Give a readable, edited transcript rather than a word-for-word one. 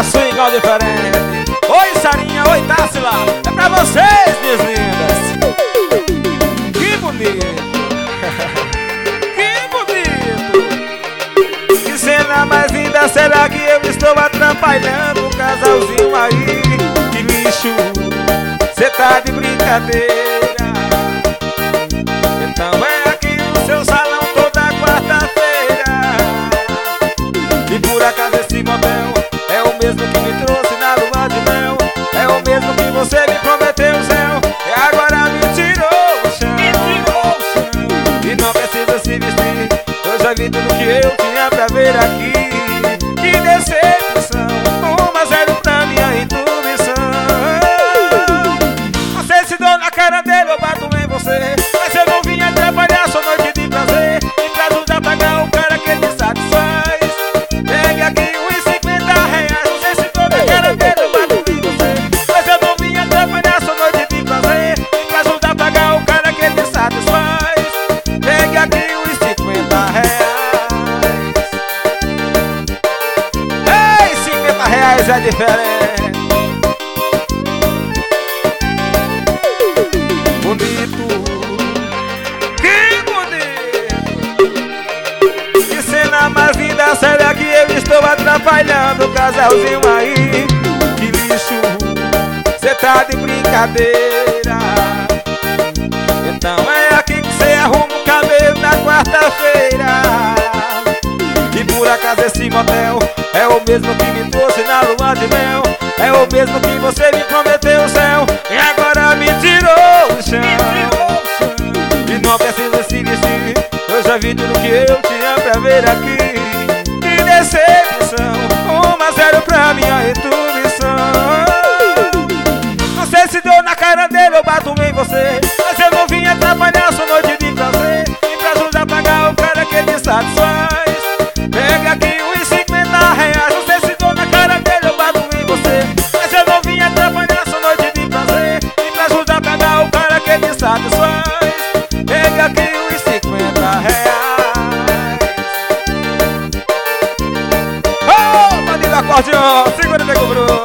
pra swing ao diferente. Oi Sarinha, oi Tássila, é pra vocês, minhas lindas. Que bonito. Que bonito. Que cena mais linda, será que eu estou atrapalhando um casalzinho aí? Que lixo, cê tá de brincadeira. Então é aqui no seu salão toda quarta-feira. E por acaso esse motel é o mesmo que me trouxe na lua de mel. É o mesmo que você me prometeu o céu e agora me tirou o chão. E não precisa se vestir, eu já vi tudo que eu tinha pra ver aqui. Que decepção, 1-0 pra minha intuição. Não sei se dou na cara dele ou bato em você, mas eu não vim atrapalhar sua noite de prazer. E pra ajudar a pagar o cara que me satisfaz, pegue aqui R$50. Não sei se dou na cara dele ou bato em você, mas eu não vim atrapalhar sua noite de prazer. E pra ajudar a pagar o cara que me satisfaz, pegue aqui R$50. Ei, R$50 é diferente. Bonito, que bonito. Que cena mais linda, será que eu estou atrapalhando o casalzinho aí? Que lixo, cê tá de brincadeira. Então é aqui que cê arruma o cabelo na quarta-feira. E por acaso esse motel é o mesmo que me trouxe na lua de mel. É o mesmo que você me prometeu o céu e agora me tirou o chão. E não precisa se vestir, eu já vi tudo que eu tinha pra ver aqui. Que decepção, 1-0 pra minha intuição. Não sei se dou na cara dele ou bato em você, mas eu não vim atrapalhar sua noite de prazer. E pra ajudar a pagar o cara que me satisfaz, pega aqui R$50. Não sei se dou na cara dele ou bato em você, mas eu não vim atrapalhar sua noite de prazer. E pra ajudar a pagar o cara que me satisfaz, pega aqui R$50. Oh, bandido acordeão, segura, nego Bruno.